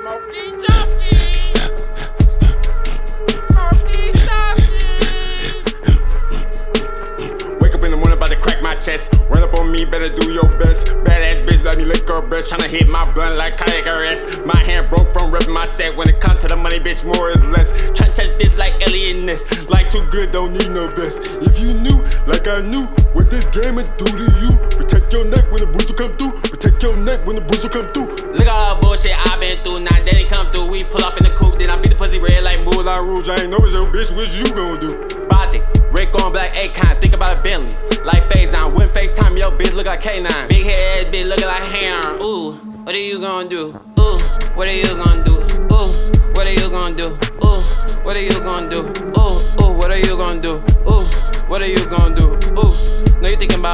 Smokey Jockey. Smokey Jockey. Wake up in the morning about to crack my chest. Run up on me, better do your best. Badass bitch, let me lick her breath. Tryna hit my blunt like kayak arrest. My hand broke from ripping my set. When it comes to the money, bitch, more is less. Tryna touch this like alienness. Like too good, don't need no best. If you knew, like I knew, what this game would do to you. Protect your neck when the bruiser come through. Protect your neck when the bruiser come through. Look at all the bullshit I been through. Now daddy come through, we pull off in the coupe. Then I beat the pussy red like Moulin Rouge, I ain't know it's your bitch, what you gon' do? Body, Rick on black Akon, think about a Bentley. Like Faison, when FaceTime, yo bitch look like K9. Big head bitch looking like hair. Ooh, what are you gonna do? Ooh, what are you gonna do? Ooh, what are you gonna do? Ooh, what are you gonna do? Ooh, what are you gonna do? Ooh, what are you gonna do? Ooh, no you thinking about